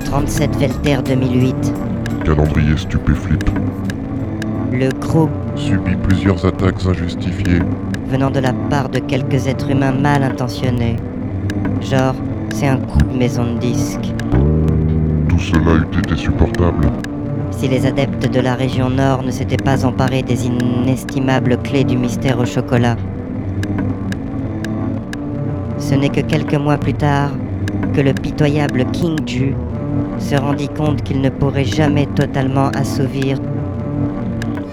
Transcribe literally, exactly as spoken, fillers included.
trente-sept Velter deux mille huit. Calendrier stupéflip. Le crew, Subit plusieurs attaques injustifiées. venant de la part de quelques êtres humains mal intentionnés. Genre, c'est un coup de maison de disques. Tout cela eût été supportable. Si les adeptes de la région Nord ne s'étaient pas emparés des inestimables clés du mystère au chocolat. Ce n'est que quelques mois plus tard que le pitoyable King Ju se rendit compte qu'il ne pourrait jamais totalement assouvir